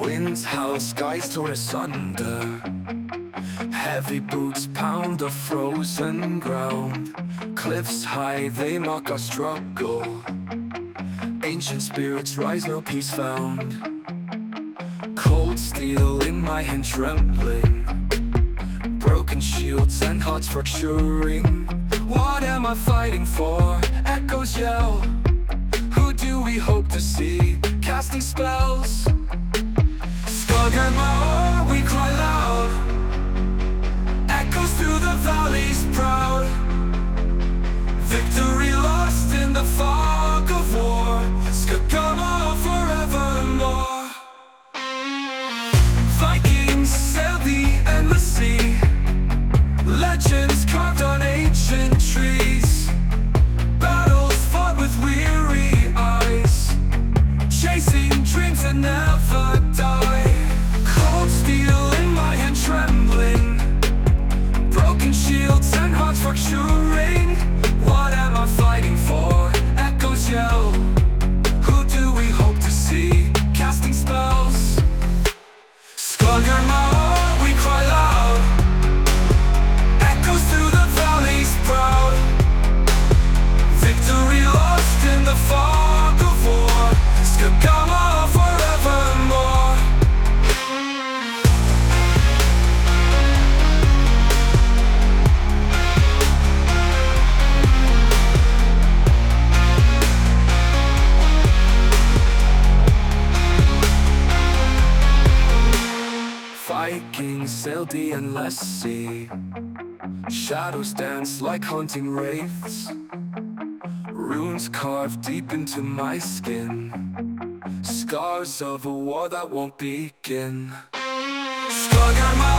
Winds howl, skies tore asunder. Heavy boots pound the frozen ground. Cliffs high, they mock our struggle. Ancient spirits rise, no peace found. Cold steel in my hand trembling. Broken shields and hearts fracturing. What am I fighting for? Echoes yell. Who do we hope to see? Casting spells. Skuggermar, we cry loud. Echoes through the valleys proud. Victory lost in the fog of war. Skuggermar forevermore. Vikings sail the endless sea. Legends carved on ancient trees. Battles fought with weary eyes. Chasing dreams that never die. Cold steel in my hand trembling. Broken shields and hearts fracturing. What am I fighting for? Echoes yell. Who do we hope to see? Casting spells. Skuggermar, we cry loud. Echoes through the valleys proud. Victory lost in the fog of war. Skuggermar forevermore. Vikings sail the endless sea. Shadows dance like haunting wraiths. Runes carved deep into my skin. Scars of a war that won't begin. Skuggermar.